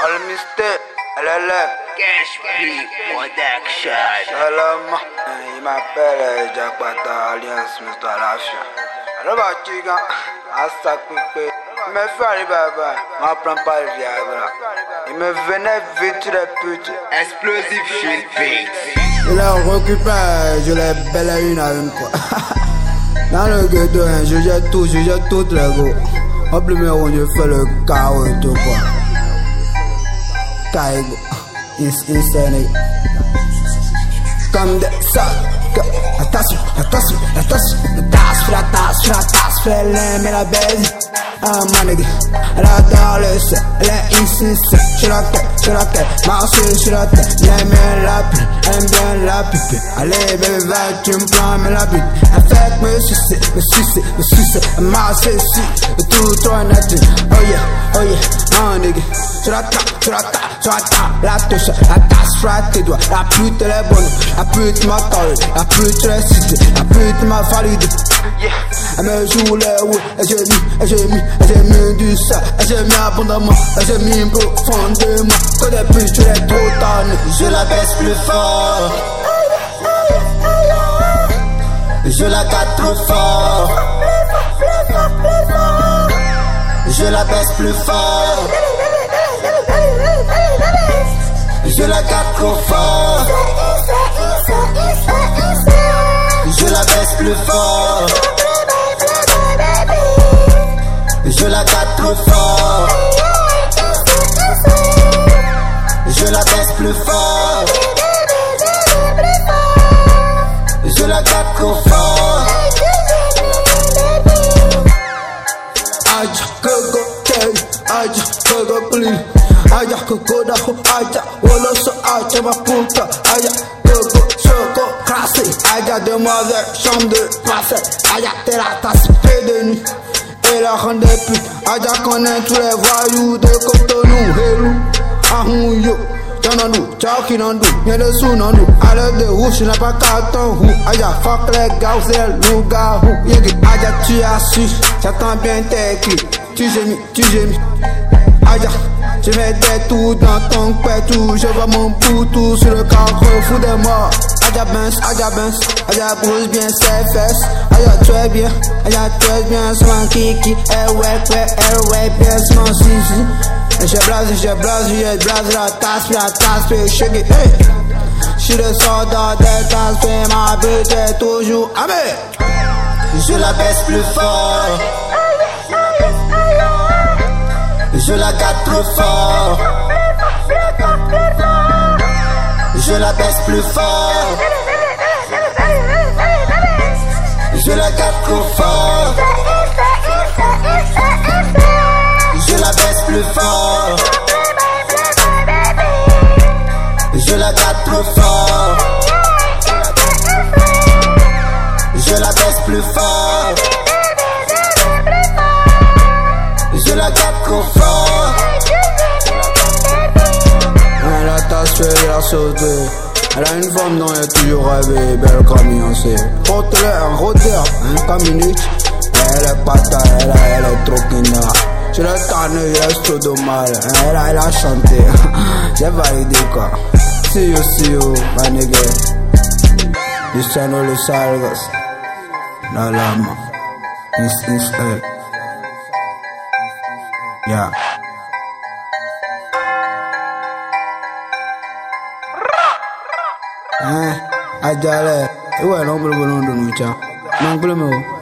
All mistake, LLM, Cash Beat Production. Salam, il m'appelle Jack Bata, alias Mr. Lafia. Alors, chica, à sa coupée, il me fait les babas, on prend pas le Viagra. Il me venait vite les putes. Explosive Shit Beat. Je l'ai récupéré, je l'ai belle une à une quoi. Dans le ghetto, je jette tout les go. Au plus on je fais le chaos et tout quoi. Kaigo, insane. Comme des sacs. Attention, mais la baise. Ah ma nigga, elle adore le seul, elle est insensée. Sur la tête, marcher sur la tête. Elle aime bien la pipe. Allez bébé va, tu me prends mais la bite. Elle fait me sucer, elle marche ici, tout trop net. Oh yeah, oh nigga. Sur la table, la touche, la tasse froide tes doigts. La pute elle est bonne, la pute m'a tordu, la pute elle est citée, la pute m'a validé. Elle me joue les roues, et j'ai mis du sang, et j'ai mis abondamment, et j'ai mis profondément. Quand des putes tu es trop tanné, je la baisse plus fort. Je la gâte trop fort. Je la baisse plus fort. Je la gâte trop fort. Je la baisse plus fort. Je la gâte trop fort. Je la baisse plus fort. Je la gâte trop fort. Aja kogo kei, aja kogo please. Aja kogo daho, aja woloso, aja ma puta. Aja kogo choco classe. Aja demoiselle, chambre de passé. Aja t'es la tasse de nuit. Et la rendait plus. Aja connaît tous les voyous de Cotonou. Hello, ahouyo. Janandou, Chaki Nandou, y'a des sous Nandou. À l'heure de roue, je n'ai pas carton roux. Aja, fuck les gars, c'est le loup-garou. Aja, tu as su, j'attends bien tes clés. Tu gémis. Aja, je mets des trous dans ton pétou. Je vois mon poutou sur le carrefour des morts. Aja Benz, Aja bouge bien ses fesses. Aja tu es bien, son kiki. Elle ouais, bien son sisi. Je blase la tasse, puis shake it, hey. Je suis le soldat des tasses, puis ma bête est toujours amée. Je la baisse plus fort. Je la gâte trop fort. Je la baisse plus fort. Je la gâte trop fort. Je la baisse plus fort. Je la gâte trop fort. Je la baisse plus fort. Je la gâte trop fort. Elle a tassé la sauté. Elle a une femme dont elle a toujours rêvé, belle comme Beyoncé. Porte-le en roteur, comme minute. Elle est pata, elle est trop kinda. Je l'ai tanné, il reste trop de mal. Elle a chanté. J'ai validé quoi. See you, my nigga. You stand all the salgas. La lama. It's yeah. Ajale. Iwe non bulu bulu ndo nucha. Nang bulu mo.